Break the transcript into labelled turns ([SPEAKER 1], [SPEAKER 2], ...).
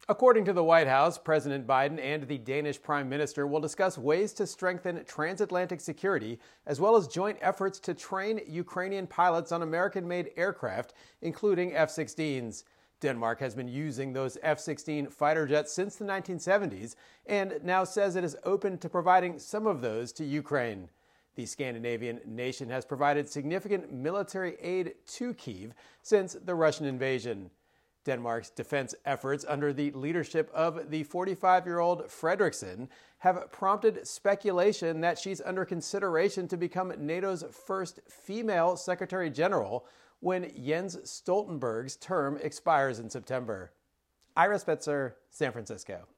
[SPEAKER 1] According to the White House, President Biden and the Danish Prime Minister will discuss ways to strengthen transatlantic security, as well as joint efforts to train Ukrainian pilots on American-made aircraft, including F-16s. Denmark has been using those F-16 fighter jets since the 1970s and now says it is open to providing some of those to Ukraine. The Scandinavian nation has provided significant military aid to Kyiv since the Russian invasion. Denmark's defense efforts under the leadership of the 45-year-old Frederiksen have prompted speculation that she's under consideration to become NATO's first female Secretary General when Jens Stoltenberg's term expires in September. Ira Spitzer, San Francisco.